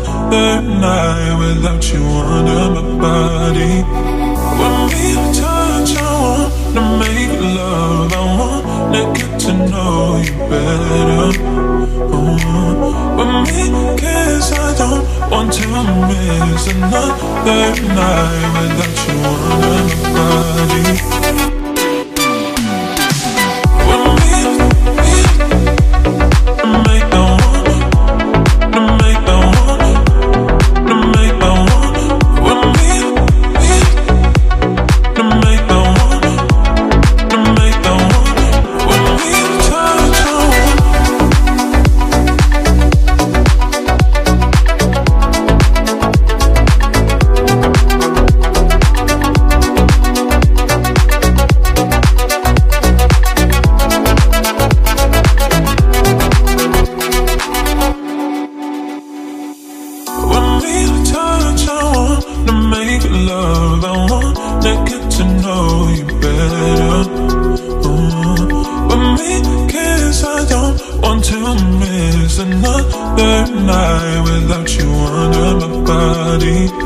another night without you under my body. When we touch, I wanna make love, I wanna get to know you better. When we kiss, I don't want to miss another night without you under my body. Love, I wanna get to know you better. When we kiss, I don't want to miss another night without you under my body.